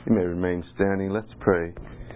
You may remain standing. Let's pray.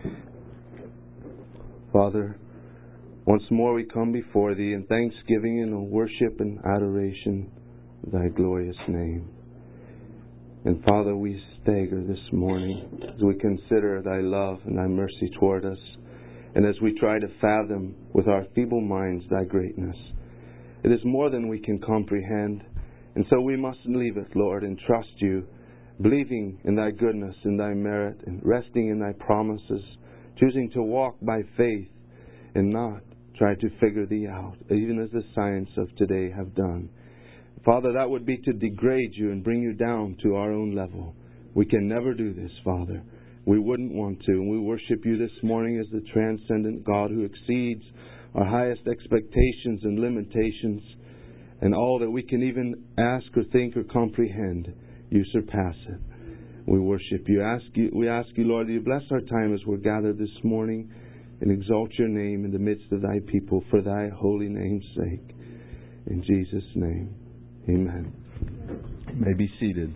Father, once more we come before Thee in thanksgiving and worship and adoration of Thy glorious name. And Father, we stagger this morning as we consider Thy love and Thy mercy toward us, and as we try to fathom with our feeble minds Thy greatness. It is more than we can comprehend, and so we must leave it, Lord, and trust You, believing in Thy goodness and Thy merit, and resting in Thy promises, choosing to walk by faith and not try to figure Thee out, even as the science of today have done. Father, that would be to degrade You and bring You down to our own level. We can never do this, Father. We wouldn't want to. And we worship You this morning as the transcendent God who exceeds our highest expectations and limitations, and all that we can even ask or think or comprehend. You surpass it. We worship You. We ask You, Lord, that You bless our time as we're gathered this morning, and exalt Your name in the midst of Thy people for Thy holy name's sake. In Jesus' name, amen. You may be seated.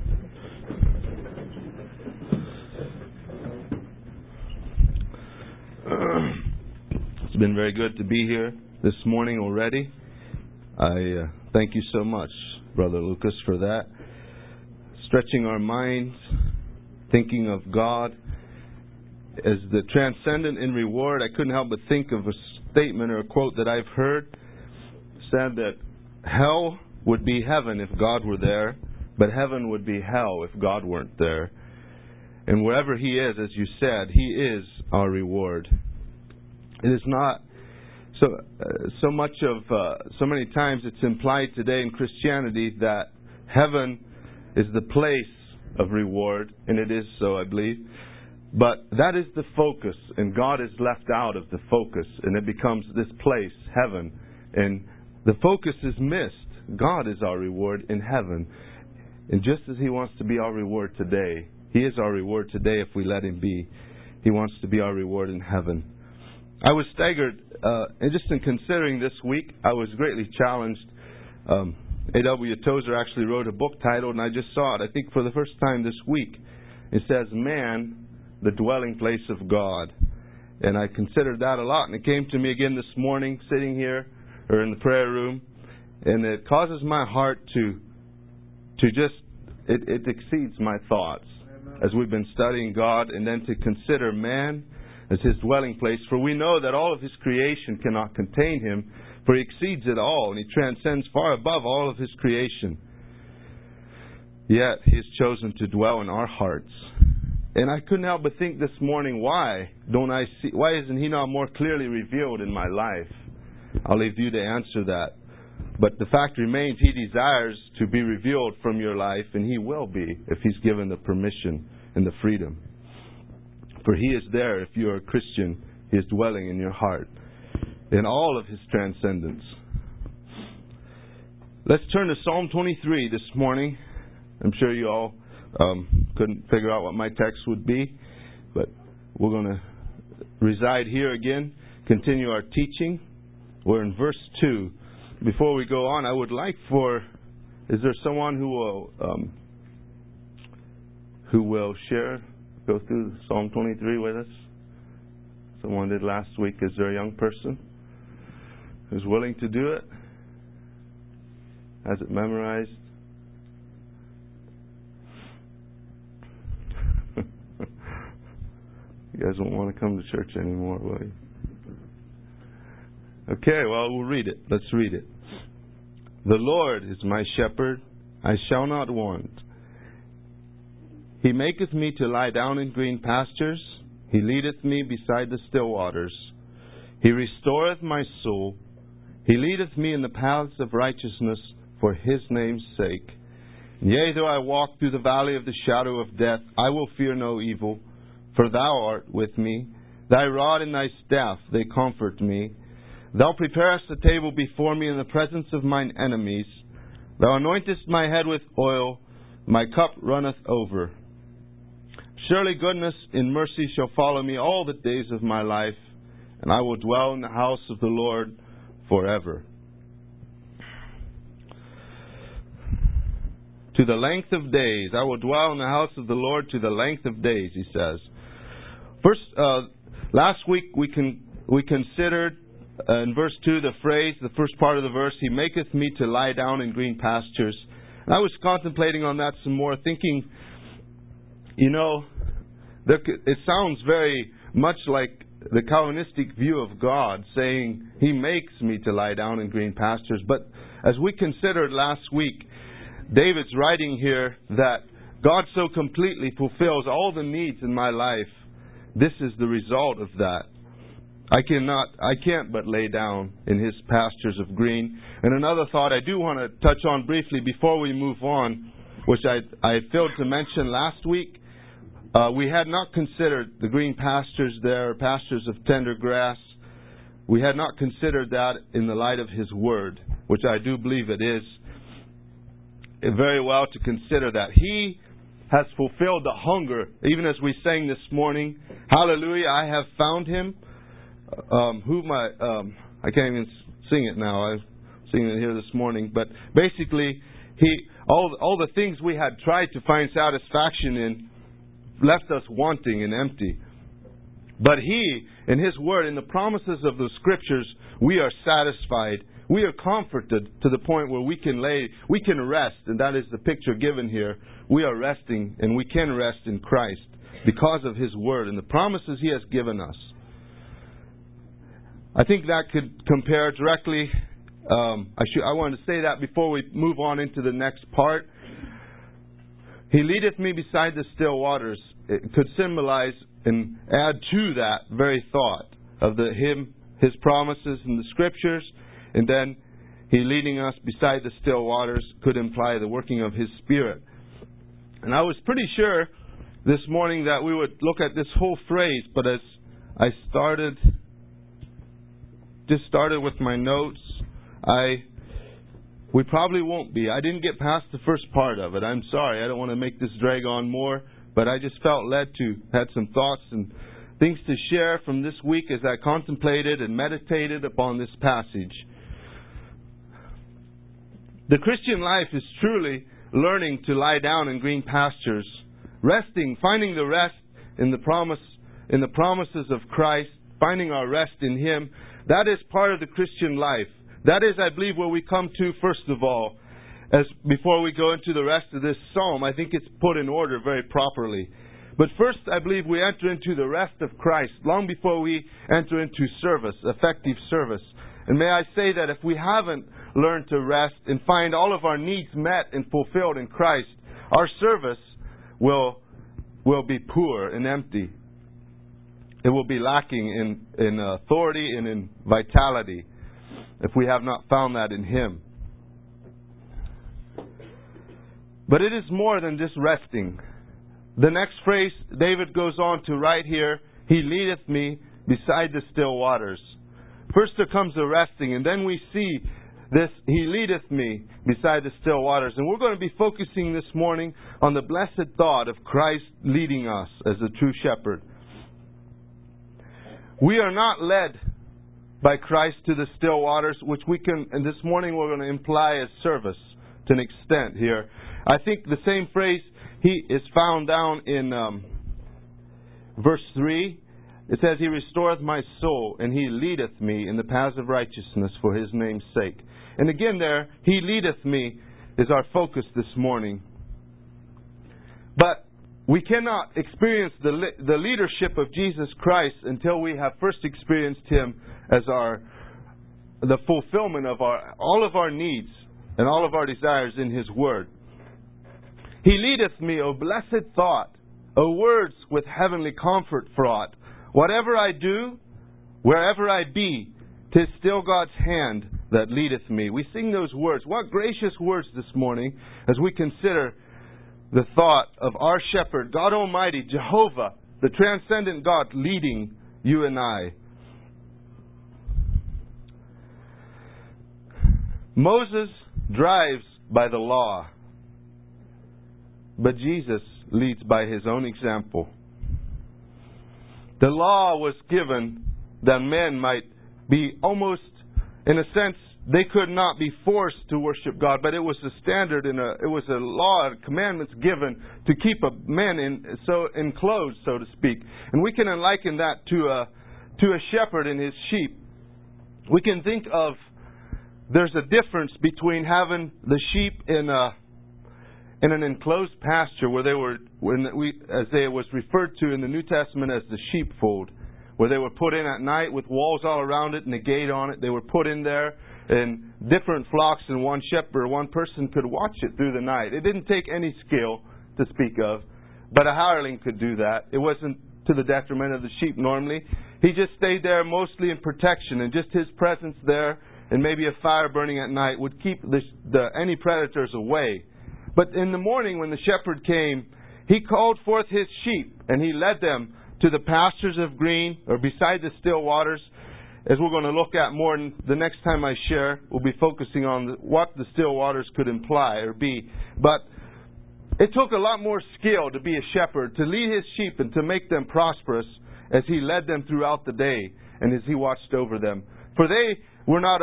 It's been very good to be here this morning already. I thank you so much, Brother Lucas, for that. Stretching our minds, thinking of God as the transcendent in reward. I couldn't help but think of a statement or a quote that I've heard. It said that hell would be heaven if God were there, but heaven would be hell if God weren't there. And wherever He is, as you said, He is our reward. It is not so many times it's implied today in Christianity that heaven is the place of reward, and it is so, I believe. But that is the focus, and God is left out of the focus, and it becomes this place, heaven. And the focus is missed. God is our reward in heaven. And just as He wants to be our reward today, He is our reward today if we let Him be. He wants to be our reward in heaven. I was staggered, and just in considering this week, I was greatly challenged. A.W. Tozer actually wrote a book titled, and I just saw it, I think for the first time this week. It says, Man, the Dwelling Place of God. And I considered that a lot, and it came to me again this morning, sitting here, or in the prayer room, and it causes my heart to just, it exceeds my thoughts. Amen. As we've been studying God, and then to consider man as His dwelling place. For we know that all of His creation cannot contain Him, for He exceeds it all, and He transcends far above all of His creation. Yet He has chosen to dwell in our hearts. And I couldn't help but think this morning, why isn't He not more clearly revealed in my life? I'll leave you to answer that. But the fact remains, He desires to be revealed from your life, and He will be if He's given the permission and the freedom. For He is there. If you're a Christian, He is dwelling in your heart in all of His transcendence. Let's turn to Psalm 23 this morning. I'm sure you all couldn't figure out what my text would be, but we're going to reside here again, continue our teaching. We're in verse 2. Before we go on, I would like is there someone who will go through Psalm 23 with us? Someone did last week. Is there a young person who's willing to do it? Has it memorized? You guys won't want to come to church anymore, will you? Okay, well, we'll read it. Let's read it. The Lord is my shepherd, I shall not want. He maketh me to lie down in green pastures. He leadeth me beside the still waters. He restoreth my soul. He leadeth me in the paths of righteousness for His name's sake. Yea, though I walk through the valley of the shadow of death, I will fear no evil, for Thou art with me. Thy rod and Thy staff, they comfort me. Thou preparest a table before me in the presence of mine enemies. Thou anointest my head with oil, my cup runneth over. Surely goodness and mercy shall follow me all the days of my life, and I will dwell in the house of the Lord forever. to the length of days. I will dwell in the house of the Lord to the length of days, he says. First, last week we considered in verse 2 the phrase, the first part of the verse, He maketh me to lie down in green pastures. And I was contemplating on that some more, thinking, it sounds very much like the Calvinistic view of God, saying He makes me to lie down in green pastures. But as we considered last week, David's writing here that God so completely fulfills all the needs in my life. This is the result of that. I can't but lay down in His pastures of green. And another thought I do want to touch on briefly before we move on, which I failed to mention last week. We had not considered the green pastures there, pastures of tender grass. We had not considered that in the light of His Word, which I do believe it is very well to consider that. He has fulfilled the hunger, even as we sang this morning. Hallelujah, I have found Him. I can't even sing it now. I was singing it here this morning. But basically, all the things we had tried to find satisfaction in left us wanting and empty. But He, in His Word, in the promises of the Scriptures, we are satisfied. We are comforted to the point where we can rest, and that is the picture given here. We are resting, and we can rest in Christ because of His Word and the promises He has given us. I think that could compare directly. I wanted to say that before we move on into the next part. He leadeth me beside the still waters. It could symbolize and add to that very thought of His promises in the Scriptures, and then He leading us beside the still waters could imply the working of His Spirit. And I was pretty sure this morning that we would look at this whole phrase, but as I started with my notes, we probably won't be. I didn't get past the first part of it. I'm sorry. I don't want to make this drag on more, but I just felt led to, had some thoughts and things to share from this week as I contemplated and meditated upon this passage. The Christian life is truly learning to lie down in green pastures, resting, finding the rest in the promises of Christ, finding our rest in Him. That is part of the Christian life. That is, I believe, where we come to first of all. Before we go into the rest of this psalm, I think it's put in order very properly. But first, I believe we enter into the rest of Christ long before we enter into service, effective service. And may I say that if we haven't learned to rest and find all of our needs met and fulfilled in Christ, our service will be poor and empty. It will be lacking in authority and in vitality if we have not found that in Him. But it is more than just resting. The next phrase David goes on to write here, He leadeth me beside the still waters. First there comes the resting, and then we see this, He leadeth me beside the still waters. And we're going to be focusing this morning on the blessed thought of Christ leading us as the true shepherd. We are not led by Christ to the still waters, which we can, and this morning we're going to imply as service to an extent here. I think the same phrase He is found down in verse 3. It says, He restoreth my soul, and He leadeth me in the paths of righteousness for His name's sake. And again there, He leadeth me is our focus this morning. But we cannot experience the leadership of Jesus Christ until we have first experienced Him as the fulfillment of all of our needs and all of our desires in His Word. He leadeth me, O blessed thought, O words with heavenly comfort fraught. Whatever I do, wherever I be, 'tis still God's hand that leadeth me. We sing those words. What gracious words this morning as we consider the thought of our shepherd, God Almighty, Jehovah, the transcendent God, leading you and I. Moses drives by the law, but Jesus leads by His own example. The law was given that men might be almost, in a sense, they could not be forced to worship God, but it was a standard and it was a law, commandments given to keep a man enclosed, so to speak. And we can liken that to a shepherd and his sheep. We can think of there's a difference between having the sheep in an enclosed pasture where as they was referred to in the New Testament as the sheepfold, where they were put in at night with walls all around it and a gate on it. They were put in there, and different flocks and one shepherd or one person could watch it through the night. It didn't take any skill to speak of, but a hireling could do that. It wasn't to the detriment of the sheep normally. He just stayed there mostly in protection, and just his presence there and maybe a fire burning at night would keep any predators away. But in the morning when the shepherd came, he called forth his sheep, and he led them to the pastures of green, or beside the still waters. As we're going to look at more the next time I share, we'll be focusing on what the still waters could imply or be. But it took a lot more skill to be a shepherd, to lead his sheep and to make them prosperous as he led them throughout the day and as he watched over them. For they were not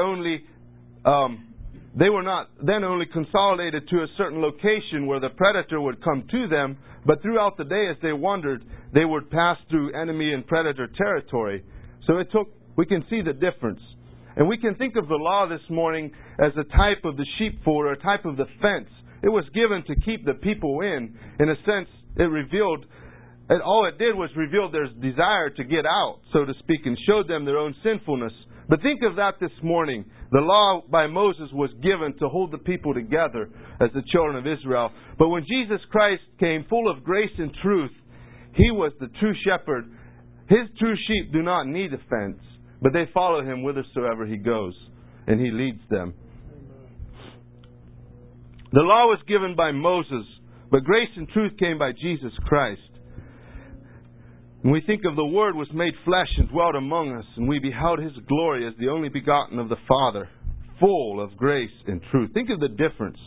then only consolidated to a certain location where the predator would come to them, but throughout the day as they wandered, they would pass through enemy and predator territory. So we can see the difference. And we can think of the law this morning as a type of the sheepfold or a type of the fence. It was given to keep the people in. In a sense, all it did was reveal their desire to get out, so to speak, and showed them their own sinfulness. But think of that this morning. The law by Moses was given to hold the people together as the children of Israel. But when Jesus Christ came full of grace and truth, He was the true shepherd. His true sheep do not need a fence, but they follow Him whithersoever He goes, and He leads them. The law was given by Moses, but grace and truth came by Jesus Christ. And we think of the Word was made flesh and dwelt among us, and we beheld His glory as the only begotten of the Father, full of grace and truth. Think of the difference.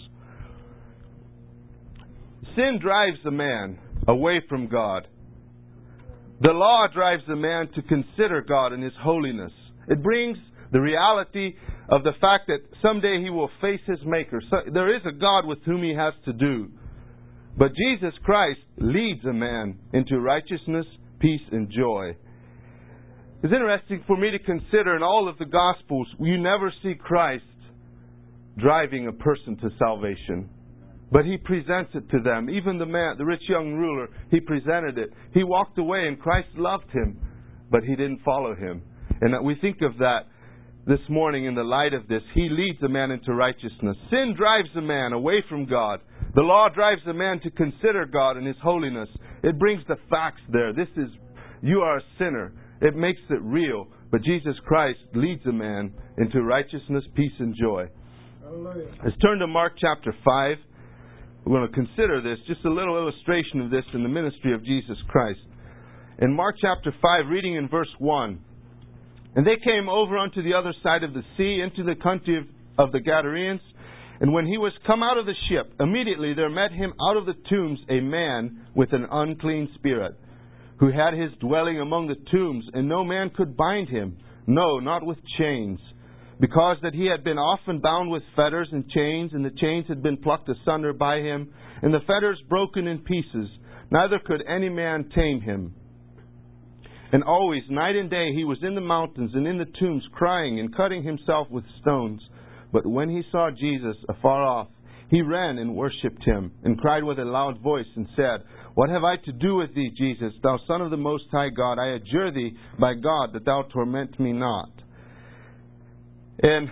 Sin drives a man away from God. The law drives a man to consider God and His holiness. It brings the reality of the fact that someday he will face his Maker. So there is a God with whom he has to do. But Jesus Christ leads a man into righteousness, peace, and joy. It's interesting for me to consider in all of the Gospels, you never see Christ driving a person to salvation. But He presents it to them. Even the rich young ruler, He presented it. He walked away and Christ loved him, but He didn't follow him. And we think of that this morning in the light of this. He leads a man into righteousness. Sin drives a man away from God. The law drives a man to consider God and His holiness. It brings the facts there. You are a sinner. It makes it real. But Jesus Christ leads a man into righteousness, peace, and joy. Hallelujah. Let's turn to Mark chapter 5. We're going to consider this, just a little illustration of this in the ministry of Jesus Christ. In Mark chapter 5, reading in verse 1. And they came over unto the other side of the sea, into the country of the Gadarenes. And when he was come out of the ship, immediately there met him out of the tombs a man with an unclean spirit, who had his dwelling among the tombs, and no man could bind him, no, not with chains, because that he had been often bound with fetters and chains, and the chains had been plucked asunder by him, and the fetters broken in pieces, neither could any man tame him. And always, night and day, he was in the mountains and in the tombs, crying and cutting himself with stones. But when he saw Jesus afar off, he ran and worshipped Him, and cried with a loud voice, and said, What have I to do with thee, Jesus, thou Son of the Most High God? I adjure thee by God that thou torment me not. And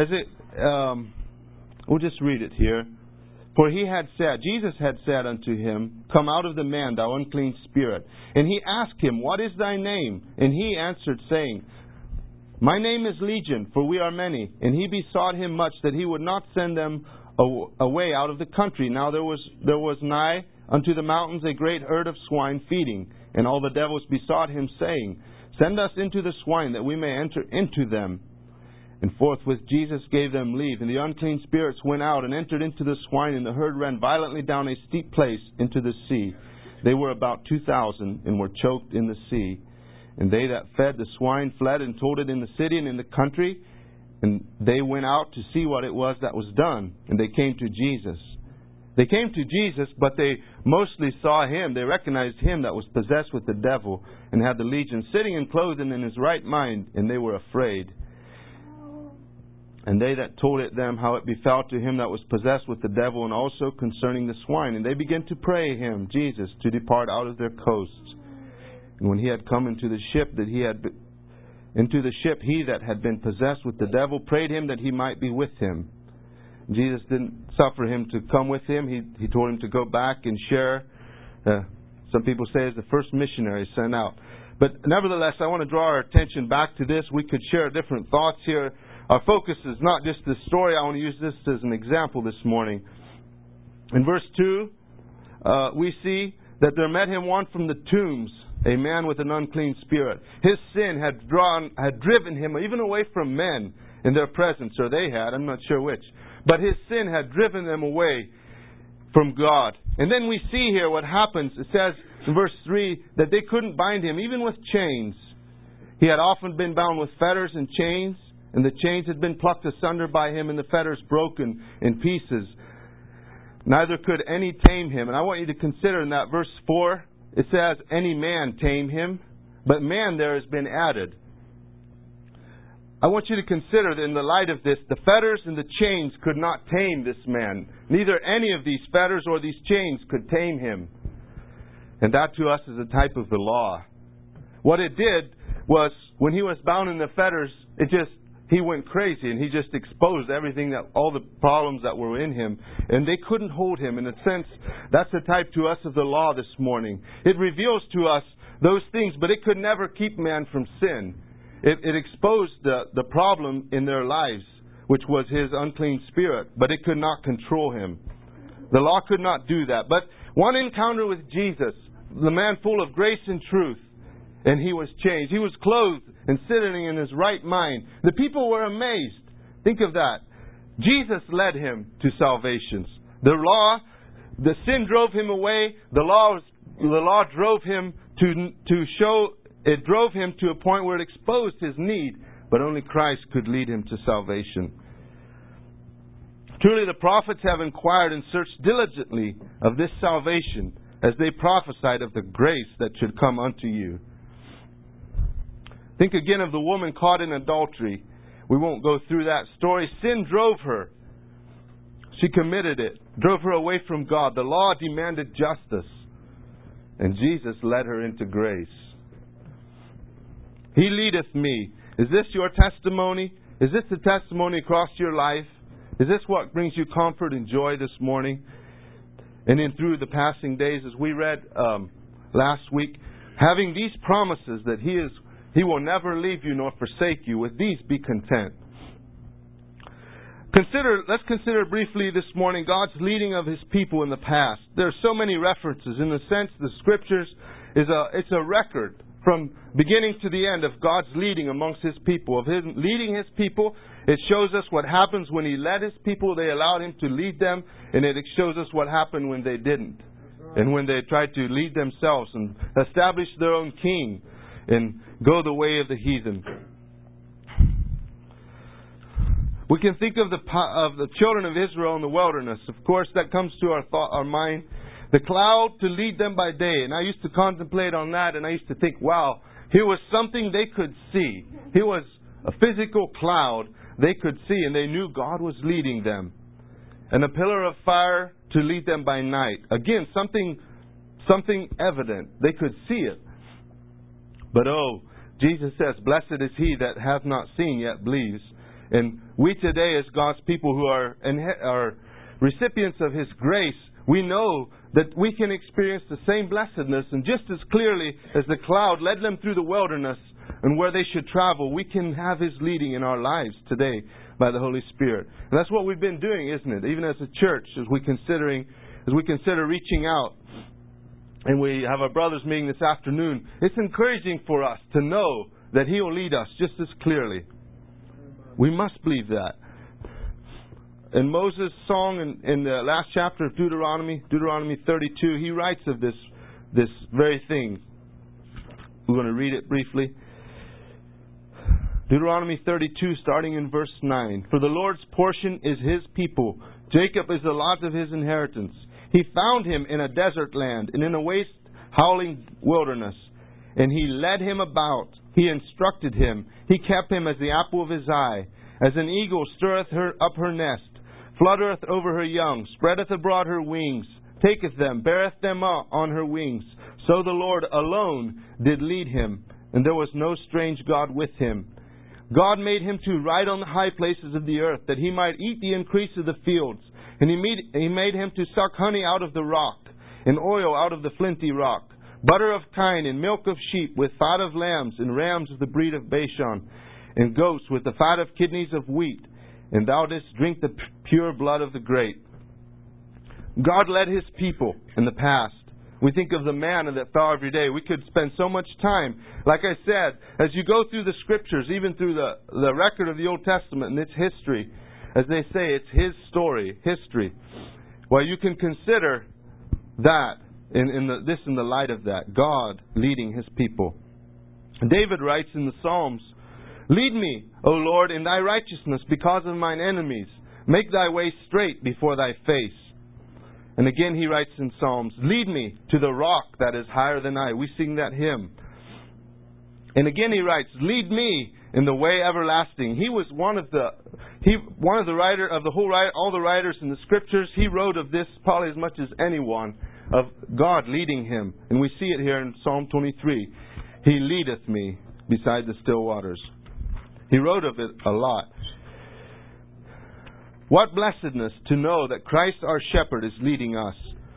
we'll just read it here. For Jesus had said unto him, Come out of the man, thou unclean spirit. And he asked him, What is thy name? And he answered, saying, My name is Legion, for we are many. And he besought him much that he would not send them away out of the country. Now there was nigh unto the mountains a great herd of swine feeding. And all the devils besought him, saying, Send us into the swine, that we may enter into them. And forthwith Jesus gave them leave. And the unclean spirits went out and entered into the swine, and the herd ran violently down a steep place into the sea. They were about 2,000, and were choked in the sea. And they that fed the swine fled and told it in the city and in the country. And they went out to see what it was that was done. And they came to Jesus. They came to Jesus, but they mostly saw Him. They recognized Him that was possessed with the devil and had the legion, sitting and clothed and in His right mind, and they were afraid. And they that told it them how it befell to him that was possessed with the devil, and also concerning the swine. And they began to pray Him, Jesus, to depart out of their coasts. And when He had come into the ship, he that had been possessed with the devil prayed Him that he might be with him. Jesus didn't suffer him to come with Him. He told him to go back and share. Some people say as the first missionary sent out. But nevertheless, I want to draw our attention back to this. We could share different thoughts here. Our focus is not just this story. I want to use this as an example this morning. In verse 2, we see that there met him one from the tombs, a man with an unclean spirit. His sin had driven him even away from men in their presence, or they had, I'm not sure which. But his sin had driven them away from God. And then we see here what happens. It says in verse 3 that they couldn't bind him, even with chains. He had often been bound with fetters and chains, and the chains had been plucked asunder by him, and the fetters broken in pieces. Neither could any tame him. And I want you to consider in that verse 4, it says, any man tame him, but man there has been added. I want you to consider that in the light of this, the fetters and the chains could not tame this man. Neither any of these fetters or these chains could tame him. And that to us is a type of the law. What it did was, when he was bound in the fetters, he went crazy and he just exposed everything, all the problems that were in him. And they couldn't hold him. In a sense, that's a type to us of the law this morning. It reveals to us those things, but it could never keep man from sin. It exposed the problem in their lives, which was his unclean spirit, but it could not control him. The law could not do that. But one encounter with Jesus, the man full of grace and truth, and he was changed. He was clothed and sitting in his right mind. The people were amazed. Think of that. Jesus led him to salvation. The sin drove him away. The law drove him it drove him to a point where it exposed his need, but only Christ could lead him to salvation. Truly the prophets have inquired and searched diligently of this salvation, as they prophesied of the grace that should come unto you. Think again of the woman caught in adultery. We won't go through that story. Sin drove her. She committed it, drove her away from God. The law demanded justice, and Jesus led her into grace. He leadeth me. Is this your testimony? Is this the testimony across your life? Is this what brings you comfort and joy this morning? And then through the passing days, as we read last week, having these promises that He will never leave you nor forsake you. With these be content. Let's consider briefly this morning God's leading of His people in the past. There are so many references. In the sense, the Scriptures it's a record from beginning to the end of God's leading amongst His people. Of Him leading His people, it shows us what happens when He led His people. They allowed Him to lead them, and it shows us what happened when they didn't, and when they tried to lead themselves and establish their own king and go the way of the heathen. We can think of the children of Israel in the wilderness. Of course, that comes to our mind. The cloud to lead them by day. And I used to contemplate on that, and I used to think, wow, here was something they could see. Here was a physical cloud they could see, and they knew God was leading them. And a pillar of fire to lead them by night. Again, something evident. They could see it. But Jesus says, blessed is he that hath not seen yet believes. And we today, as God's people who are recipients of His grace, we know that we can experience the same blessedness, and just as clearly as the cloud led them through the wilderness and where they should travel, we can have His leading in our lives today by the Holy Spirit. And that's what we've been doing, isn't it? Even as a church, as we consider reaching out. And we have our brothers meeting this afternoon. It's encouraging for us to know that He will lead us just as clearly. We must believe that. In Moses' song in the last chapter of Deuteronomy 32, he writes of this very thing. We're going to read it briefly. Deuteronomy 32, starting in verse 9. For the Lord's portion is His people. Jacob is the lot of His inheritance. He found him in a desert land and in a waste, howling wilderness. And He led him about. He instructed him. He kept him as the apple of His eye. As an eagle stirreth her up her nest, fluttereth over her young, spreadeth abroad her wings, taketh them, beareth them up on her wings. So the Lord alone did lead him, and there was no strange God with him. God made him to ride on the high places of the earth, that he might eat the increase of the fields. And he made him to suck honey out of the rock, and oil out of the flinty rock, butter of kine, and milk of sheep, with fat of lambs, and rams of the breed of Bashan, and goats with the fat of kidneys of wheat. And thou didst drink the pure blood of the grape. God led His people in the past. We think of the manna that fell every day. We could spend so much time. Like I said, as you go through the Scriptures, even through the record of the Old Testament and its history, as they say, it's His story, history. Well, you can consider that in the light of that, God leading His people. David writes in the Psalms, Lead me, O Lord, in Thy righteousness because of mine enemies. Make Thy way straight before Thy face. And again he writes in Psalms, Lead me to the rock that is higher than I. We sing that hymn. And again he writes, Lead me in the way everlasting. He was one of the writer of the whole all the writers in the Scriptures. He wrote of this probably as much as anyone, of God leading him. And we see it here in Psalm 23. He leadeth me beside the still waters. He wrote of it a lot. What blessedness to know that Christ our shepherd is leading us.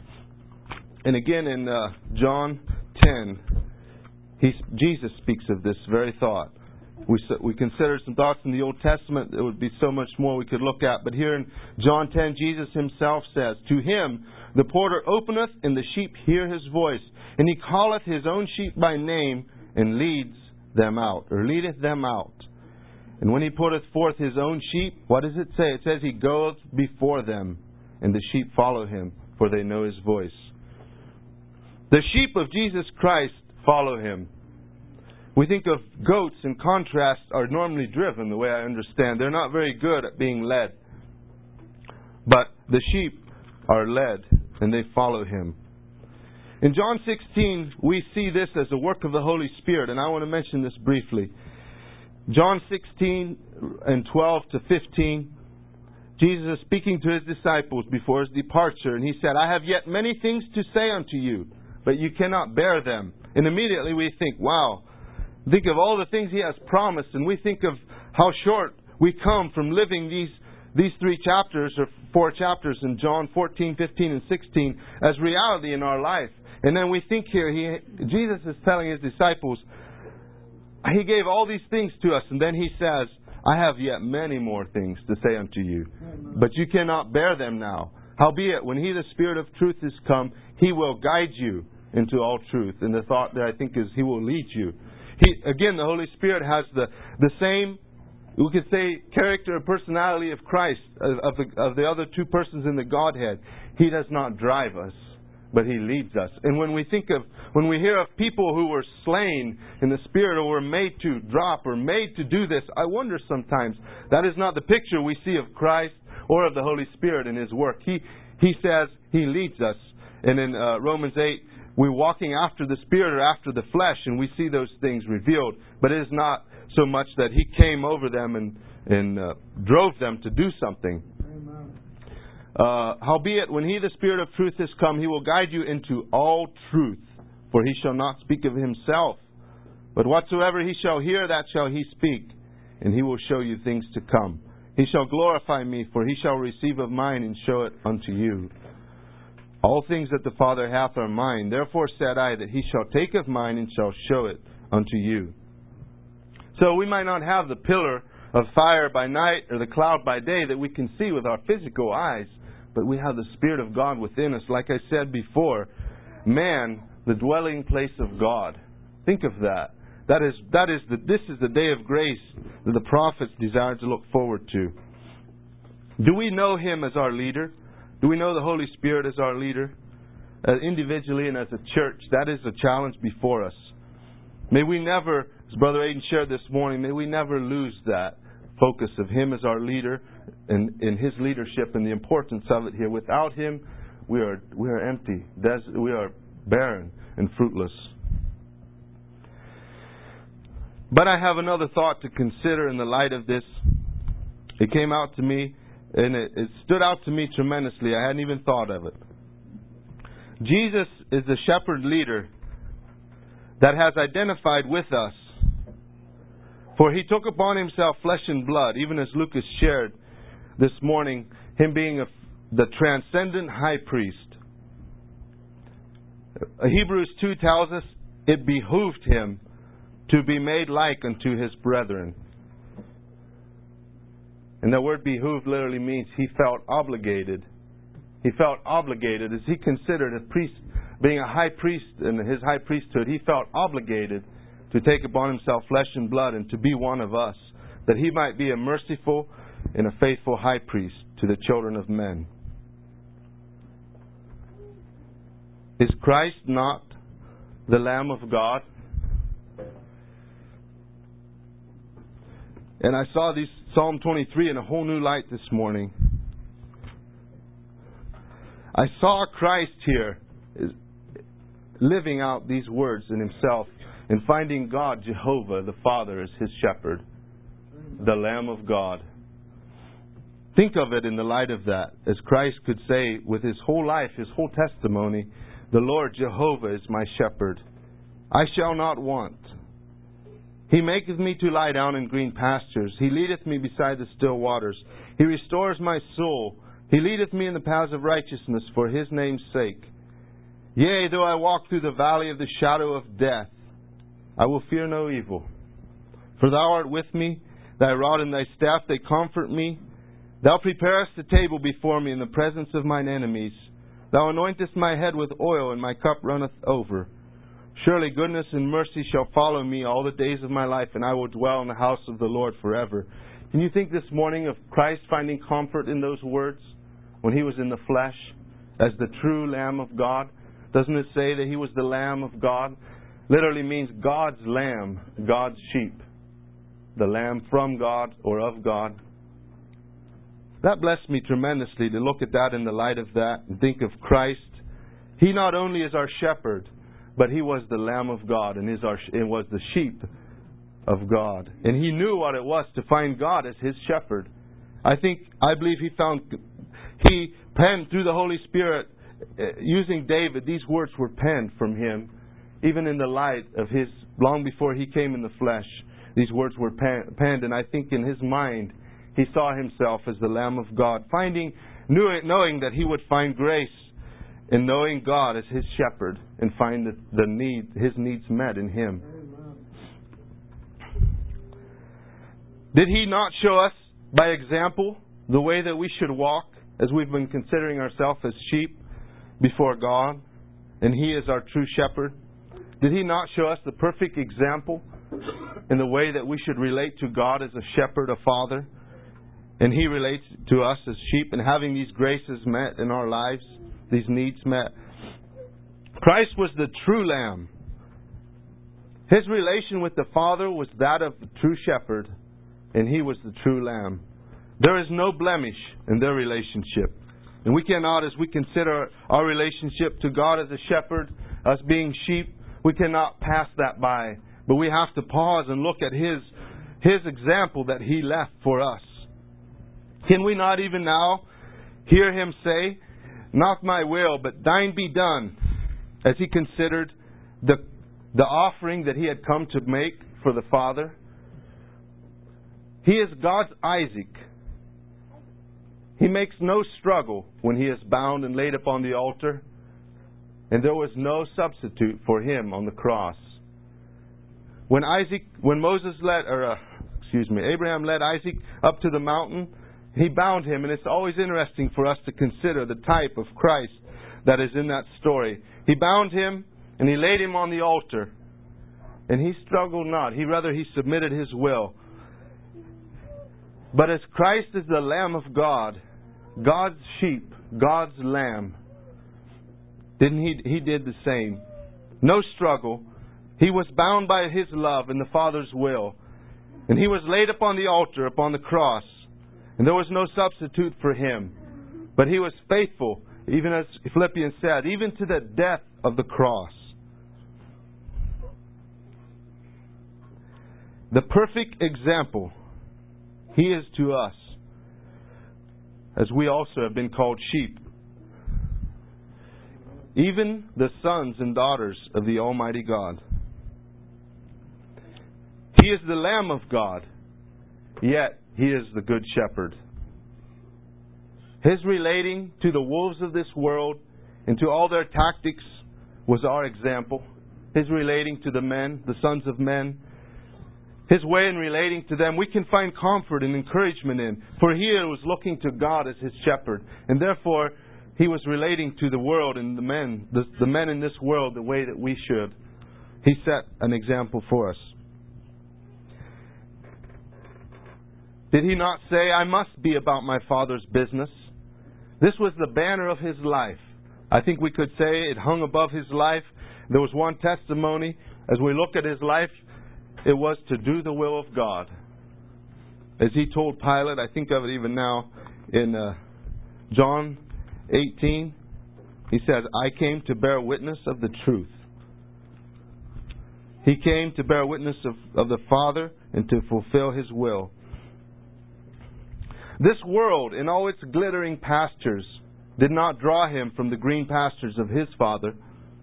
And again in John 10, Jesus speaks of this very thought. We considered some thoughts in the Old Testament. There would be so much more we could look at. But here in John 10, Jesus Himself says, To Him the porter openeth, and the sheep hear His voice. And He calleth His own sheep by name, and leadeth them out. And when He putteth forth His own sheep, what does it say? It says He goeth before them, and the sheep follow Him, for they know His voice. The sheep of Jesus Christ follow Him. We think of goats in contrast are normally driven, the way I understand. They're not very good at being led. But the sheep are led, and they follow Him. In John 16, we see this as a work of the Holy Spirit, and I want to mention this briefly. John 16 and 12 to 15, Jesus is speaking to His disciples before His departure, and He said, I have yet many things to say unto you, but you cannot bear them. And immediately we think, wow, think of all the things He has promised, and we think of how short we come from living these 3 chapters or 4 chapters in John 14, 15, and 16 as reality in our life. And then we think here, Jesus is telling His disciples, He gave all these things to us, and then He says, I have yet many more things to say unto you, but you cannot bear them now. Howbeit, when He, the Spirit of truth, is come, He will guide you into all truth. And the thought there, I think, is He will lead you. Again, the Holy Spirit has the same, we could say, character or personality of Christ, of the other 2 persons in the Godhead. He does not drive us, but He leads us. And when we hear of people who were slain in the Spirit or were made to drop or made to do this, I wonder sometimes, that is not the picture we see of Christ or of the Holy Spirit in His work. He says He leads us. And in Romans 8, we're walking after the Spirit or after the flesh, and we see those things revealed. But it is not so much that He came over them and drove them to do something. Howbeit, when He, the Spirit of truth, is come, He will guide you into all truth. For He shall not speak of Himself, but whatsoever He shall hear, that shall He speak. And He will show you things to come. He shall glorify Me, for He shall receive of mine and show it unto you. All things that the Father hath are mine. Therefore said I, that He shall take of mine and shall show it unto you. So we might not have the pillar of fire by night or the cloud by day that we can see with our physical eyes, but we have the Spirit of God within us. Like I said before, man, the dwelling place of God. Think of that. This is the day of grace that the prophets desired to look forward to. Do we know Him as our leader? Do we know the Holy Spirit as our leader? Individually and as a church, that is a challenge before us. May we never As Brother Aiden shared this morning, may we never lose that focus of Him as our leader and in His leadership and the importance of it here. Without Him, we are empty. We are barren and fruitless. But I have another thought to consider in the light of this. It came out to me, and it stood out to me tremendously. I hadn't even thought of it. Jesus is the shepherd leader that has identified with us. For He took upon Himself flesh and blood, even as Lucas shared this morning, Him being the transcendent high priest. Hebrews 2 tells us it behooved Him to be made like unto His brethren. And the word behooved literally means He felt obligated. He felt obligated as He considered a priest, being a high priest in His high priesthood. He felt obligated to take upon Himself flesh and blood and to be one of us, that He might be a merciful and a faithful high priest to the children of men. Is Christ not the Lamb of God? And I saw these Psalm 23 in a whole new light this morning. I saw Christ here living out these words in Himself and finding God, Jehovah, the Father, as His shepherd, the Lamb of God. Think of it in the light of that, as Christ could say with His whole life, His whole testimony, the Lord Jehovah is my shepherd. I shall not want. He maketh me to lie down in green pastures. He leadeth me beside the still waters. He restores my soul. He leadeth me in the paths of righteousness for His name's sake. Yea, though I walk through the valley of the shadow of death, I will fear no evil. For Thou art with me, Thy rod and Thy staff, they comfort me. Thou preparest a table before me in the presence of mine enemies. Thou anointest my head with oil, and my cup runneth over. Surely goodness and mercy shall follow me all the days of my life, and I will dwell in the house of the Lord forever. Can you think this morning of Christ finding comfort in those words when He was in the flesh as the true Lamb of God? Doesn't it say that He was the Lamb of God? Literally means God's lamb, God's sheep. The lamb from God or of God. That blessed me tremendously to look at that in the light of that and think of Christ. He not only is our shepherd, but He was the Lamb of God and was the sheep of God. And He knew what it was to find God as His shepherd. I believe He penned through the Holy Spirit, using David, these words were penned from Him, even in the light of His, long before He came in the flesh. These words were penned, and I think in His mind, He saw Himself as the Lamb of God, knowing that He would find grace in knowing God as His shepherd and find His needs met in Him. Did He not show us by example the way that we should walk as we've been considering ourselves as sheep before God, and He is our true shepherd? Did He not show us the perfect example in the way that we should relate to God as a shepherd, a father? And He relates to us as sheep, and having these graces met in our lives, these needs met. Christ was the true Lamb. His relation with the Father was that of the true shepherd, and He was the true Lamb. There is no blemish in their relationship. And we cannot, as we consider our relationship to God as a shepherd, us being sheep, we cannot pass that by. But we have to pause and look at His example that He left for us. Can we not even now hear Him say, "Not my will, but Thine be done," as He considered the offering that He had come to make for the Father? He is God's Isaac. He makes no struggle when He is bound and laid upon the altar. And there was no substitute for Him on the cross. When Abraham led Isaac up to the mountain, he bound him, and it's always interesting for us to consider the type of Christ that is in that story. He bound him, and he laid him on the altar, and he struggled not. He submitted his will. But as Christ is the Lamb of God, God's sheep, God's Lamb, he did the same. No struggle. He was bound by His love and the Father's will. And He was laid upon the altar, upon the cross. And there was no substitute for Him. But He was faithful, even as Philippians said, even to the death of the cross. The perfect example He is to us, as we also have been called sheep. Even the sons and daughters of the Almighty God. He is the Lamb of God, yet He is the Good Shepherd. His relating to the wolves of this world and to all their tactics was our example. His relating to the men, the sons of men, His way in relating to them, we can find comfort and encouragement in. For He was looking to God as His shepherd. And therefore, He was relating to the world and the men in this world the way that we should. He set an example for us. Did He not say, I must be about my Father's business? This was the banner of His life. I think we could say it hung above His life. There was one testimony. As we look at His life, it was to do the will of God. As He told Pilate, I think of it even now, in John 18, He says, I came to bear witness of the truth. He came to bear witness of the Father and to fulfill His will. This world, in all its glittering pastures, did not draw Him from the green pastures of His Father.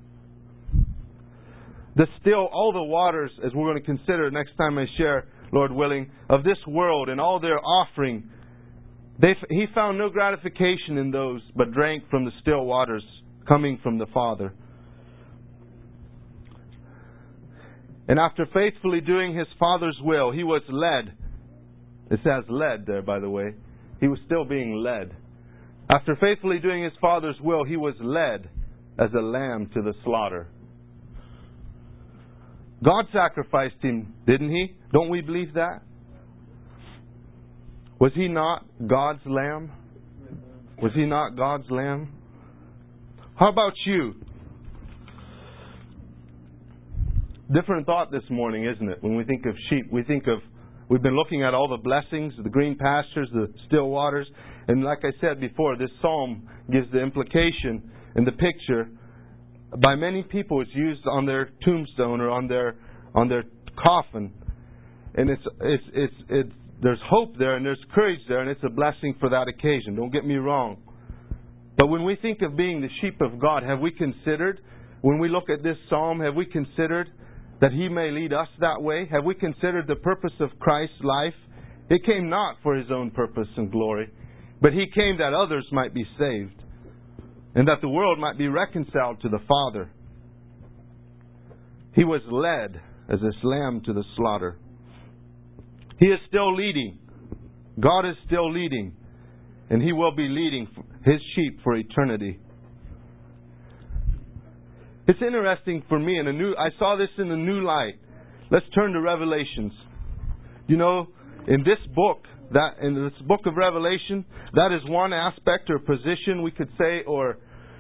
All the waters, as we're going to consider next time I share, Lord willing, of this world and all their offering, He found no gratification in those, but drank from the still waters coming from the Father. And after faithfully doing His Father's will, He was led. It says led there, by the way. He was still being led. After faithfully doing His Father's will, He was led as a lamb to the slaughter. God sacrificed Him, didn't He? Don't we believe that? Was He not God's lamb? Was He not God's lamb? How about you? Different thought this morning, isn't it? When we think of sheep, we've been looking at all the blessings, the green pastures, the still waters. And like I said before, this psalm gives the implication and the picture. By many people, it's used on their tombstone or on their coffin, and there's hope there and there's courage there, and it's a blessing for that occasion. Don't get me wrong. But when we think of being the sheep of God, have we considered, when we look at this psalm, have we considered that He may lead us that way? Have we considered the purpose of Christ's life? It came not for His own purpose and glory, but He came that others might be saved, and that the world might be reconciled to the Father. He was led as this lamb to the slaughter. He is still leading. God is still leading. And He will be leading His sheep for eternity. It's interesting for me. I saw this in a new light. Let's turn to Revelations. You know, in this book of Revelation, that is one aspect or position we could say, or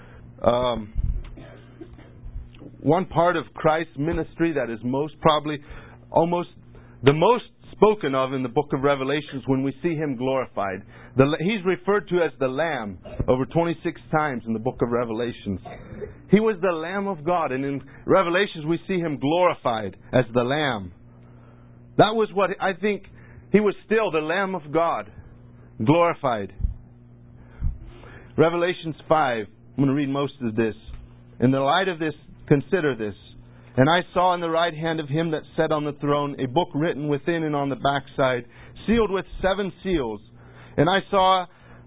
one part of Christ's ministry that is almost the most spoken of in the book of Revelations when we see Him glorified. He's referred to as the Lamb over 26 times in the book of Revelations. He was the Lamb of God, and in Revelations we see Him glorified as the Lamb. That was what I think. He was still the Lamb of God, glorified. Revelations 5. I'm going to read most of this. In the light of this, consider this. And I saw in the right hand of Him that sat on the throne a book written within and on the backside, sealed with 7 seals. And I saw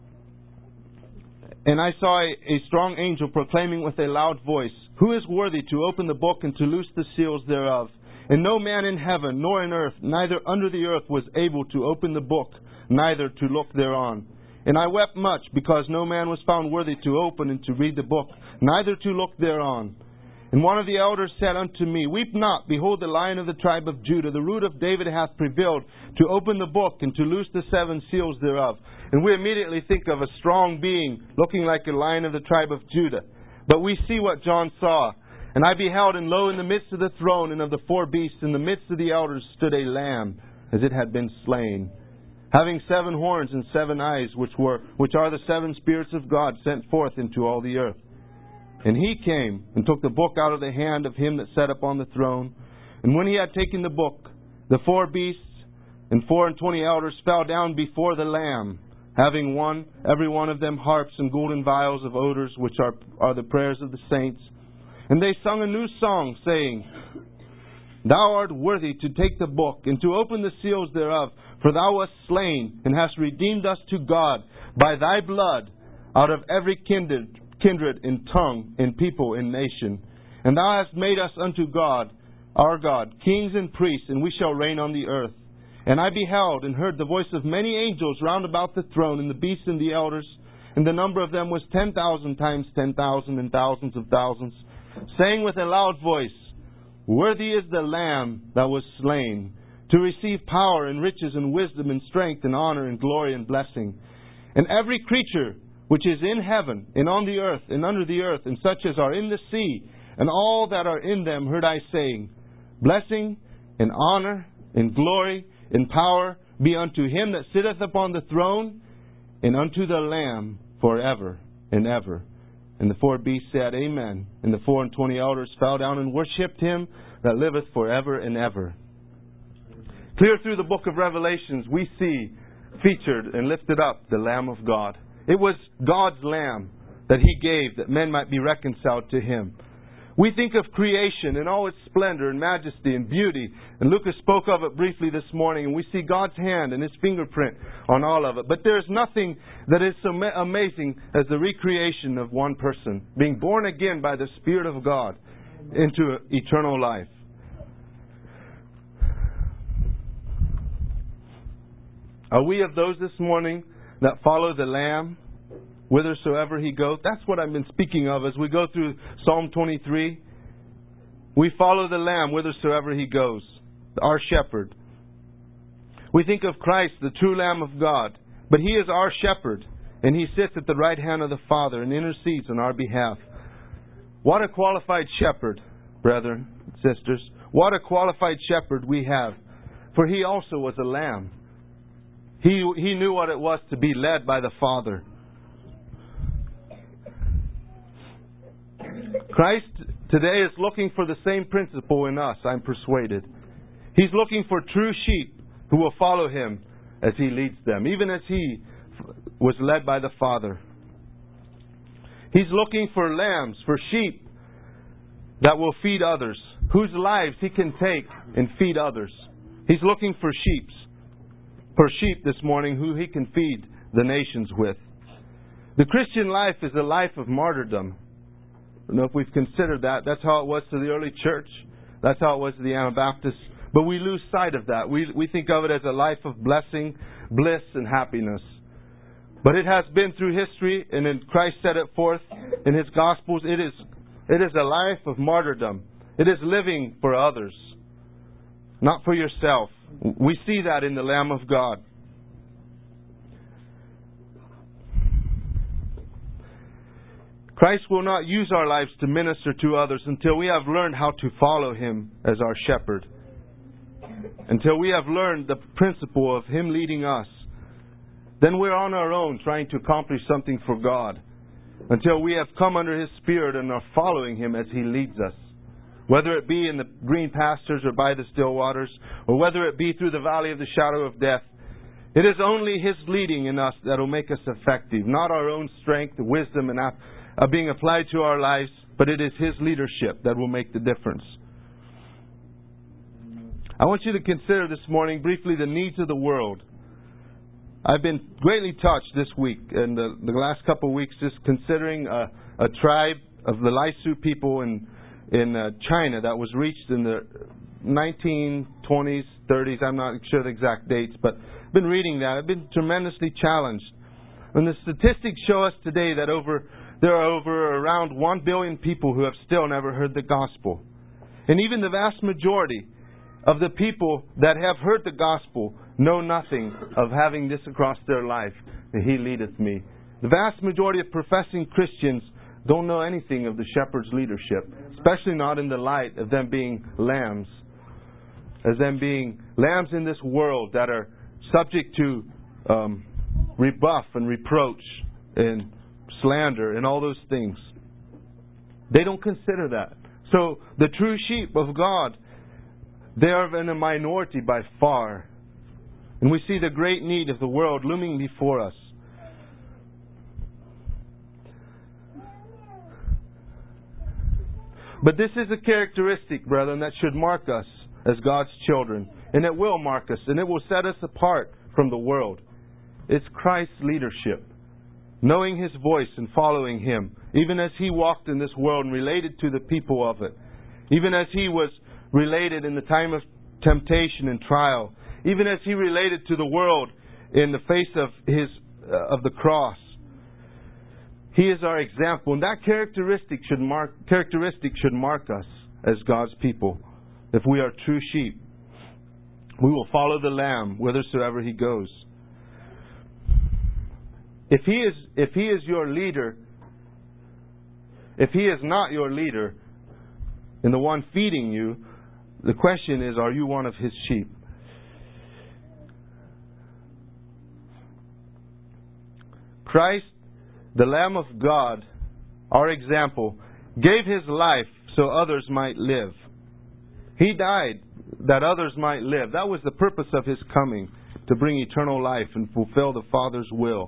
a strong angel proclaiming with a loud voice, Who is worthy to open the book and to loose the seals thereof? And no man in heaven, nor in earth, neither under the earth was able to open the book, neither to look thereon. And I wept much, because no man was found worthy to open and to read the book, neither to look thereon. And one of the elders said unto me, Weep not, behold, the Lion of the tribe of Judah, the root of David, hath prevailed to open the book and to loose the 7 seals thereof. And we immediately think of a strong being, looking like a lion of the tribe of Judah. But we see what John saw. And I beheld, and lo, in the midst of the throne and of the four beasts, in the midst of the elders, stood a lamb, as it had been slain, having 7 horns and 7 eyes, which are the 7 spirits of God sent forth into all the earth. And He came and took the book out of the hand of Him that sat upon the throne. And when He had taken the book, the 4 beasts and 24 elders fell down before the Lamb, having every one of them harps and golden vials of odors, which are the prayers of the saints. And they sung a new song, saying, Thou art worthy to take the book, and to open the seals thereof, for Thou wast slain, and hast redeemed us to God by Thy blood, out of every kindred and tongue and people and nation. And Thou hast made us unto God, our God, kings and priests, and we shall reign on the earth. And I beheld and heard the voice of many angels round about the throne, and the beasts and the elders, and the number of them was 10,000 times 10,000 and thousands of thousands, saying with a loud voice, Worthy is the Lamb that was slain, to receive power and riches and wisdom and strength and honor and glory and blessing. And every creature which is in heaven and on the earth and under the earth, and such as are in the sea, and all that are in them, heard I saying, Blessing and honor and glory and power be unto Him that sitteth upon the throne, and unto the Lamb forever and ever. And the 4 beasts said, Amen. And the 24 elders fell down and worshipped Him that liveth forever and ever. Clear through the book of Revelations, we see featured and lifted up the Lamb of God. It was God's Lamb that He gave that men might be reconciled to Him. We think of creation in all its splendor and majesty and beauty, and Lucas spoke of it briefly this morning, and we see God's hand and His fingerprint on all of it. But there is nothing that is so amazing as the recreation of one person, being born again by the Spirit of God into eternal life. Are we of those this morning that follow the Lamb whithersoever He goes? That's what I've been speaking of as we go through Psalm 23. We follow the Lamb whithersoever He goes, our shepherd. We think of Christ, the true Lamb of God, but He is our shepherd, and He sits at the right hand of the Father and intercedes on our behalf. What a qualified shepherd, brethren, sisters. What a qualified shepherd we have, for He also was a lamb. He knew what it was to be led by the Father. Christ today is looking for the same principle in us, I'm persuaded. He's looking for true sheep who will follow Him as He leads them, even as He was led by the Father. He's looking for lambs, for sheep that will feed others, whose lives He can take and feed others. He's looking for sheep this morning who He can feed the nations with. The Christian life is a life of martyrdom. I don't know if we've considered that. That's how it was to the early church. That's how it was to the Anabaptists. But we lose sight of that. We think of it as a life of blessing, bliss, and happiness. But it has been through history, and then Christ set it forth in His Gospels. It is a life of martyrdom. It is living for others, not for yourself. We see that in the Lamb of God. Christ will not use our lives to minister to others until we have learned how to follow Him as our shepherd. Until we have learned the principle of Him leading us. Then we're on our own trying to accomplish something for God. Until we have come under His Spirit and are following Him as He leads us. Whether it be in the green pastures or by the still waters, or whether it be through the valley of the shadow of death, it is only His leading in us that will make us effective. Not our own strength, wisdom, and being applied to our lives, but it is His leadership that will make the difference. I want you to consider this morning briefly the needs of the world. I've been greatly touched this week and the last couple of weeks just considering a tribe of the Laisu people in China that was reached in the 1920s, 30s. I'm not sure the exact dates, but I've been reading that. I've been tremendously challenged. And the statistics show us today that there are around 1 billion people who have still never heard the gospel. And even the vast majority of the people that have heard the gospel know nothing of having this across their life, that He leadeth me. The vast majority of professing Christians don't know anything of the shepherd's leadership, especially not in the light of them being lambs. As them being lambs in this world that are subject to rebuff and reproach and slander and all those things. They don't consider that. So the true sheep of God, they are in a minority by far. And we see the great need of the world looming before us. But this is a characteristic, brethren, that should mark us as God's children. And it will mark us, and it will set us apart from the world. It's Christ's leadership. Knowing His voice and following Him. Even as He walked in this world and related to the people of it. Even as He was related in the time of temptation and trial. Even as He related to the world in the face of the cross. He is our example. And that characteristic should mark us as God's people. If we are true sheep, we will follow the Lamb whithersoever He goes. If He is your leader, if He is not your leader and the one feeding you, the question is, are you one of His sheep? Christ, the Lamb of God, our example, gave His life so others might live. He died that others might live. That was the purpose of His coming, to bring eternal life and fulfill the Father's will.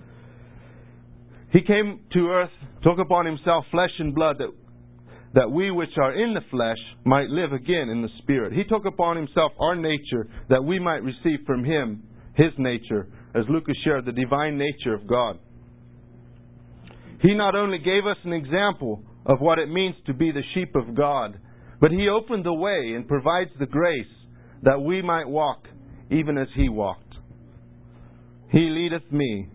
He came to earth, took upon Himself flesh and blood, that we which are in the flesh might live again in the Spirit. He took upon Himself our nature, that we might receive from Him His nature, as Lucas shared, the divine nature of God. He not only gave us an example of what it means to be the sheep of God, but He opened the way and provides the grace that we might walk even as He walked. He leadeth me.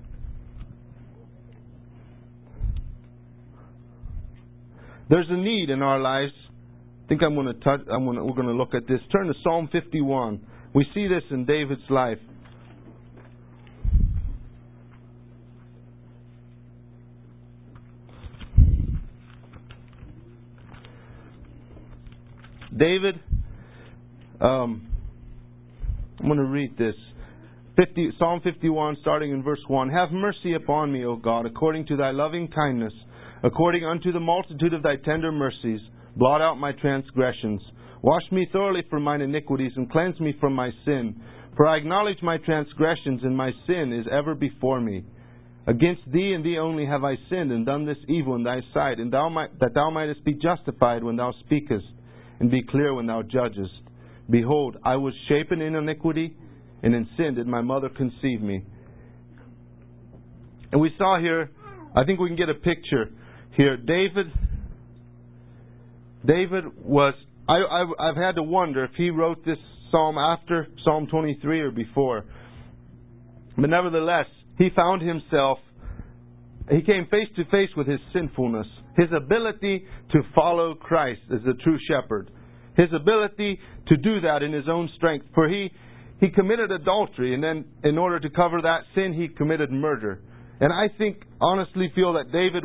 There's a need in our lives. I think we're going to look at this. Turn to Psalm 51. We see this in David's life. David, I'm going to read this. Psalm 51, starting in verse 1. Have mercy upon me, O God, according to Thy loving kindness, according unto the multitude of Thy tender mercies. Blot out my transgressions. Wash me thoroughly from mine iniquities, and cleanse me from my sin. For I acknowledge my transgressions, and my sin is ever before me. Against Thee and Thee only have I sinned, and done this evil in Thy sight, and that Thou mightest be justified when Thou speakest, and be clear when Thou judgest. Behold, I was shapen in iniquity, and in sin did my mother conceive me. And we saw here, I think we can get a picture here. David was, I've had to wonder if he wrote this psalm after Psalm 23 or before. But nevertheless, he found himself, he came face to face with his sinfulness, his ability to follow Christ as the true shepherd, his ability to do that in his own strength. For he committed adultery, and then in order to cover that sin, he committed murder. And I honestly feel that David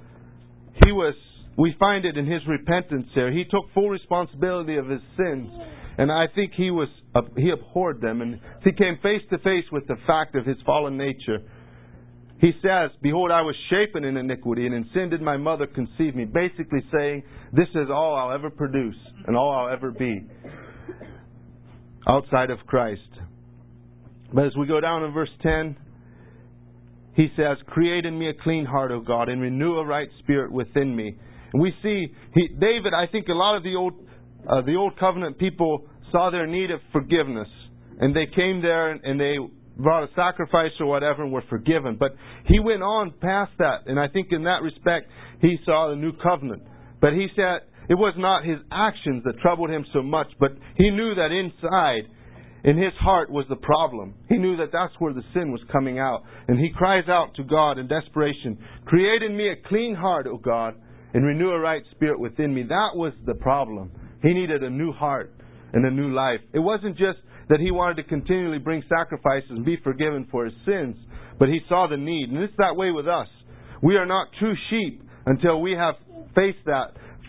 we find it in his repentance there. He took full responsibility of his sins. And I think he abhorred them. And he came face to face with the fact of his fallen nature. He says, Behold, I was shapen in iniquity, and in sin did my mother conceive me. Basically saying, this is all I'll ever produce, and all I'll ever be, outside of Christ. But as we go down in verse 10, he says, Create in me a clean heart, O God, and renew a right spirit within me. And we see, David, I think a lot of the old covenant people saw their need of forgiveness. And they came there and they brought a sacrifice or whatever and were forgiven. But he went on past that. And I think in that respect, he saw the new covenant. But he said it was not his actions that troubled him so much, but he knew that inside, in his heart, was the problem. He knew that that's where the sin was coming out. And he cries out to God in desperation, Create in me a clean heart, O God, and renew a right spirit within me. That was the problem. He needed a new heart and a new life. It wasn't just that he wanted to continually bring sacrifices and be forgiven for his sins, but he saw the need. And it's that way with us. We are not true sheep until we have faced that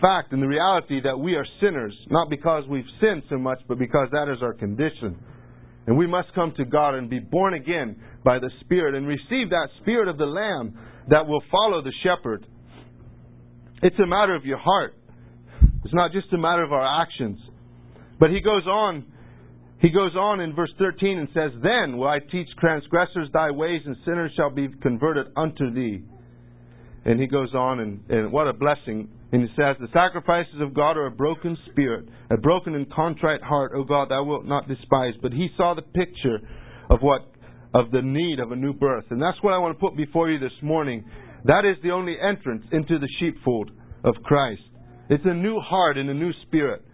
fact and the reality that we are sinners, not because we've sinned so much, but because that is our condition. And we must come to God and be born again by the Spirit and receive that Spirit of the Lamb that will follow the shepherd. It's a matter of your heart. It's not just a matter of our actions. But he goes on in verse 13 and says, "Then will I teach transgressors thy ways, and sinners shall be converted unto thee." And he goes on, and what a blessing. And he says, "The sacrifices of God are a broken spirit, a broken and contrite heart, O God, thou wilt not despise." But he saw the picture of the need of a new birth. And that's what I want to put before you this morning. That is the only entrance into the sheepfold of Christ. It's a new heart and a new spirit.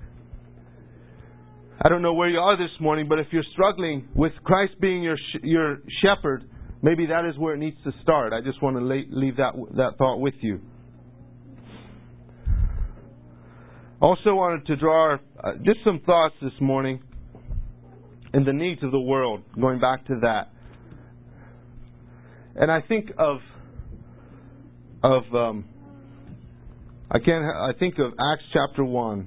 I don't know where you are this morning, but if you're struggling with Christ being your shepherd, maybe that is where it needs to start. I just want to leave that thought with you. Also wanted to draw just some thoughts this morning in the needs of the world, going back to that. And I think of Acts chapter 1.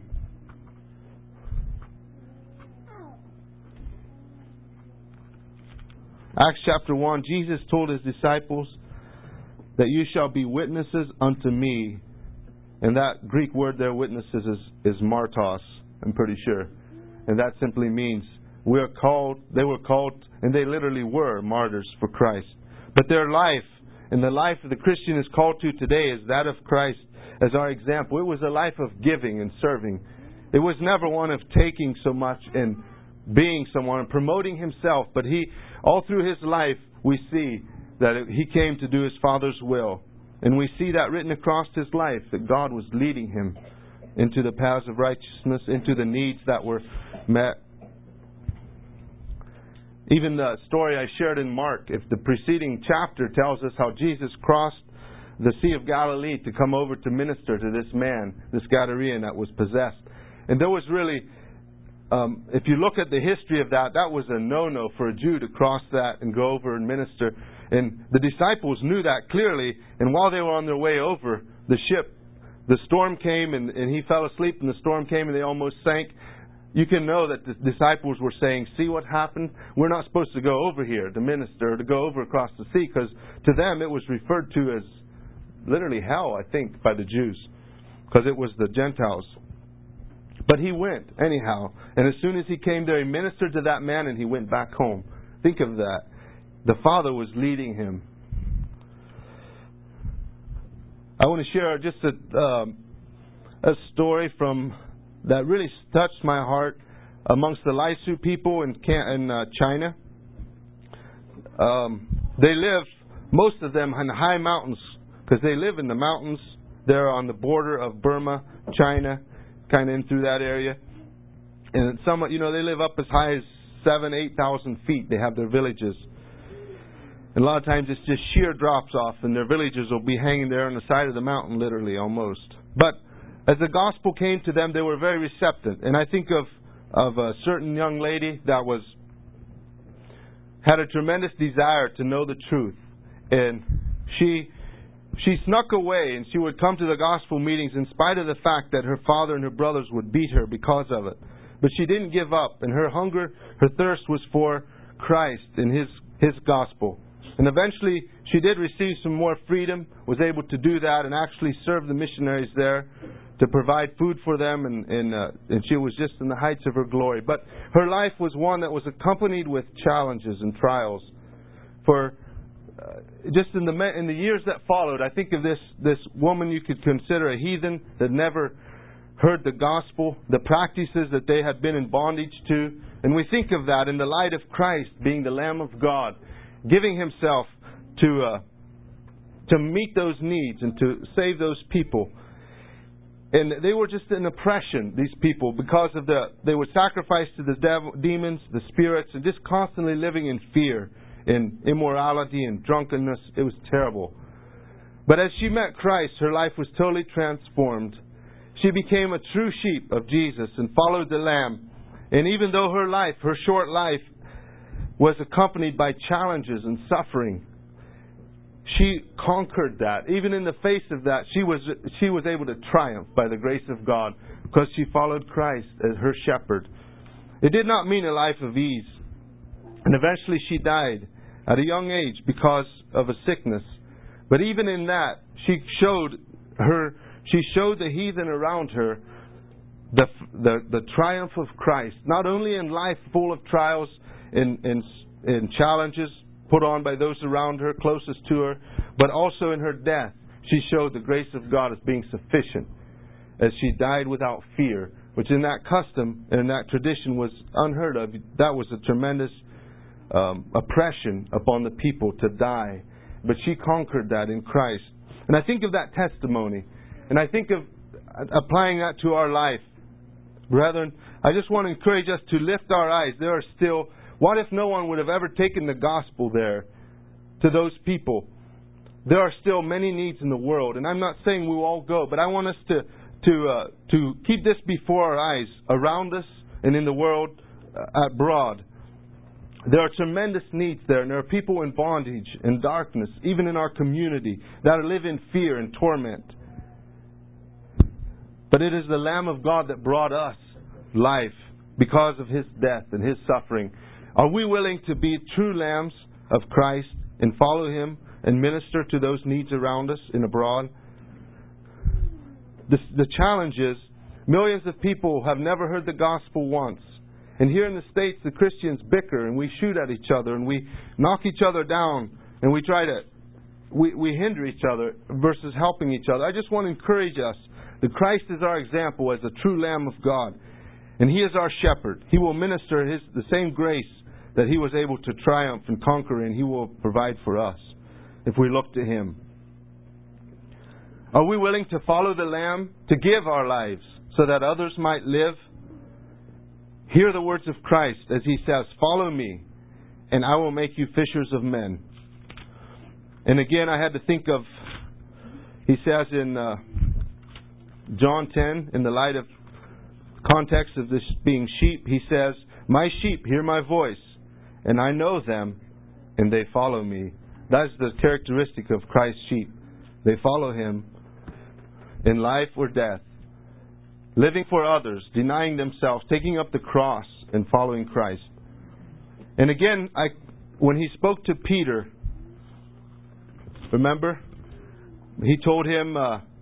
Acts chapter 1, Jesus told His disciples that you shall be witnesses unto me. And that Greek word there, witnesses, is martos, I'm pretty sure. And that simply means they were called, and they literally were martyrs for Christ. But their life, and the life of the Christian is called to today, is that of Christ as our example. It was a life of giving and serving. It was never one of taking so much and being someone and promoting himself, but all through his life, we see that he came to do his Father's will. And we see that written across his life, that God was leading him into the paths of righteousness, into the needs that were met. Even the story I shared in Mark, if the preceding chapter tells us how Jesus crossed the Sea of Galilee to come over to minister to this man, this Gadarean that was possessed. And there was really... if you look at the history of that was a no-no for a Jew to cross that and go over and minister. And the disciples knew that clearly. And while they were on their way over, the storm came and he fell asleep and the storm came and they almost sank. You can know that the disciples were saying, "See what happened? We're not supposed to go over here to minister, to go over across the sea." Because to them it was referred to as literally hell, I think, by the Jews. Because it was the Gentiles. But he went anyhow. And as soon as he came there, he ministered to that man and he went back home. Think of that. The Father was leading him. I want to share just a story that really touched my heart amongst the Laisu people in China. They live, most of them, in high mountains because they live in the mountains. They're on the border of Burma, China, kind of in through that area. And they live up as high as 7,000-8,000 feet. They have their villages. And a lot of times it's just sheer drops off, and their villages will be hanging there on the side of the mountain, literally, almost. But as the gospel came to them, they were very receptive. And I think of a certain young lady that had a tremendous desire to know the truth. And she snuck away, and she would come to the gospel meetings in spite of the fact that her father and her brothers would beat her because of it. But she didn't give up, and her hunger, her thirst was for Christ and His gospel. And eventually, she did receive some more freedom, was able to do that, and actually serve the missionaries there to provide food for them, and she was just in the heights of her glory. But her life was one that was accompanied with challenges and trials. For just in the years that followed, I think of this woman you could consider a heathen that never heard the gospel, the practices that they had been in bondage to. And we think of that in the light of Christ being the Lamb of God, giving Himself to meet those needs and to save those people. And they were just in oppression, these people, because of they were sacrificed to the demons, the spirits, and just constantly living in fear, in immorality and drunkenness. It was terrible. But as she met Christ, her life was totally transformed. She became a true sheep of Jesus and followed the Lamb. And even though her short life, was accompanied by challenges and suffering, she conquered that. Even in the face of that, she was able to triumph by the grace of God because she followed Christ as her shepherd. It did not mean a life of ease. And eventually she died at a young age because of a sickness. But even in that, she showed the heathen around her the triumph of Christ. Not only in life full of trials and challenges put on by those around her, closest to her, but also in her death, she showed the grace of God as being sufficient, as she died without fear, which in that custom and in that tradition was unheard of. That was a tremendous oppression upon the people to die. But she conquered that in Christ. And I think of that testimony, and I think of applying that to our life. Brethren, I just want to encourage us to lift our eyes. There are still, what if no one would have ever taken the gospel there to those people? There are still many needs in the world, and I'm not saying we will all go, but I want us to keep this before our eyes, around us and in the world abroad. There are tremendous needs there, and there are people in bondage and darkness, even in our community, that live in fear and torment. But it is the Lamb of God that brought us life because of His death and His suffering. Are we willing to be true lambs of Christ and follow Him and minister to those needs around us and abroad? The challenge is, millions of people have never heard the gospel once. And here in the States, the Christians bicker and we shoot at each other and we knock each other down and we hinder each other versus helping each other. I just want to encourage us that Christ is our example as a true Lamb of God. And He is our shepherd. He will minister the same grace that He was able to triumph and conquer, and He will provide for us if we look to Him. Are we willing to follow the Lamb, to give our lives so that others might live? Hear the words of Christ as He says, "Follow me, and I will make you fishers of men." And again, I had to think of, He says in John 10, in the light of context of this being sheep, He says, "My sheep hear my voice, and I know them, and they follow me." That's the characteristic of Christ's sheep. They follow Him in life or death. Living for others, denying themselves, taking up the cross, and following Christ. And again, when He spoke to Peter, remember? He told him,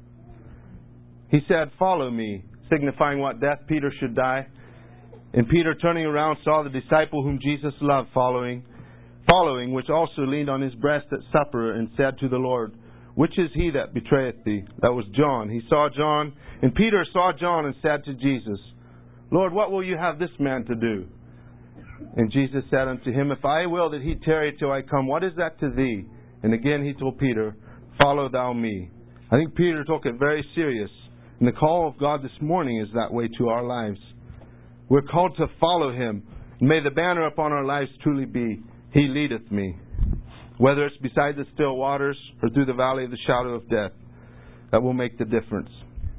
He said, "Follow me," signifying what death Peter should die. And Peter, turning around, saw the disciple whom Jesus loved following, which also leaned on his breast at supper, and said to the Lord, "Which is he that betrayeth thee?" That was John. He saw John, and Peter saw John and said to Jesus, "Lord, what will you have this man to do?" And Jesus said unto him, "If I will that he tarry till I come, what is that to thee?" And again He told Peter, "Follow thou me." I think Peter took it very serious. And the call of God this morning is that way to our lives. We're called to follow Him. May the banner upon our lives truly be, "He leadeth me." Whether it's beside the still waters or through the valley of the shadow of death, that will make the difference.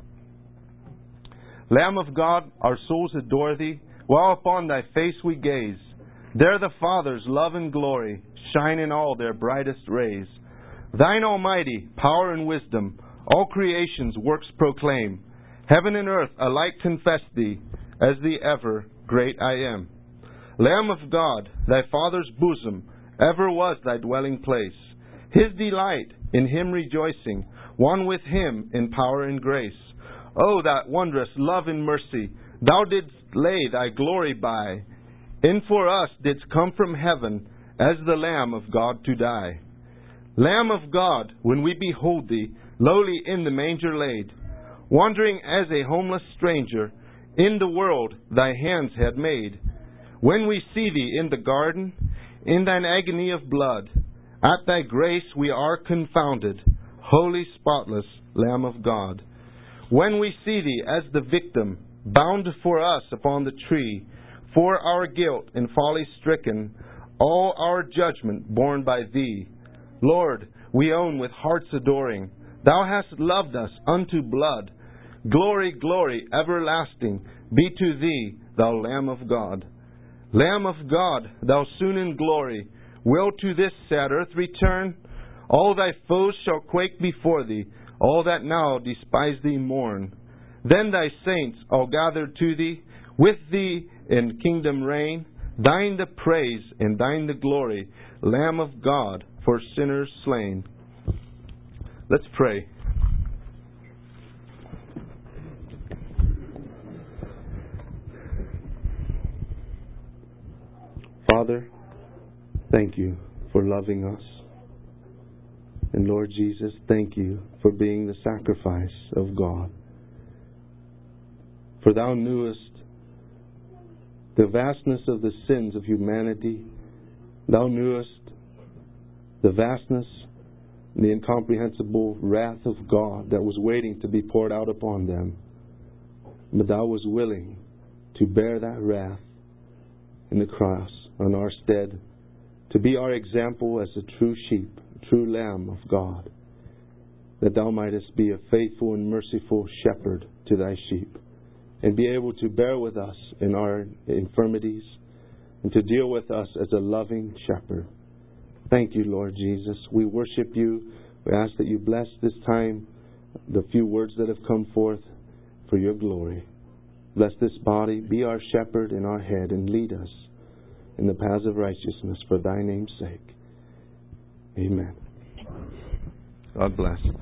Lamb of God, our souls adore Thee. While upon Thy face we gaze, there the Father's love and glory shine in all their brightest rays. Thine almighty power and wisdom, all creation's works proclaim. Heaven and earth alike confess Thee, as the ever great I am. Lamb of God, Thy Father's bosom ever was Thy dwelling place. His delight in Him rejoicing, one with Him in power and grace. Oh, that wondrous love and mercy, Thou didst lay Thy glory by, and for us didst come from heaven as the Lamb of God to die. Lamb of God, when we behold Thee, lowly in the manger laid, wandering as a homeless stranger, in the world Thy hands had made. When we see Thee in the garden, in Thine agony of blood, at Thy grace we are confounded, holy, spotless Lamb of God. When we see Thee as the victim, bound for us upon the tree, for our guilt and folly stricken, all our judgment borne by Thee. Lord, we own with hearts adoring, Thou hast loved us unto blood. Glory, glory, everlasting, be to Thee, Thou Lamb of God. Lamb of God, Thou soon in glory, will to this sad earth return? All thy foes shall quake before thee. All that now despise thee mourn. Then thy saints all gather to thee. With thee in kingdom reign. Thine the praise and thine the glory, Lamb of God, for sinners slain. Let's pray. Father, thank you for loving us. And Lord Jesus, thank you for being the sacrifice of God. For thou knewest the vastness of the sins of humanity. Thou knewest the vastness and the incomprehensible wrath of God that was waiting to be poured out upon them. But thou was willing to bear that wrath in the cross on our stead, to be our example as a true sheep, a true lamb of God, that thou mightest be a faithful and merciful shepherd to thy sheep, and be able to bear with us in our infirmities, and to deal with us as a loving shepherd. Thank you, Lord Jesus. We worship you. We ask that you bless this time, the few words that have come forth, for your glory. Bless this body, be our shepherd and our head, and lead us in the paths of righteousness for thy name's sake. Amen. God bless.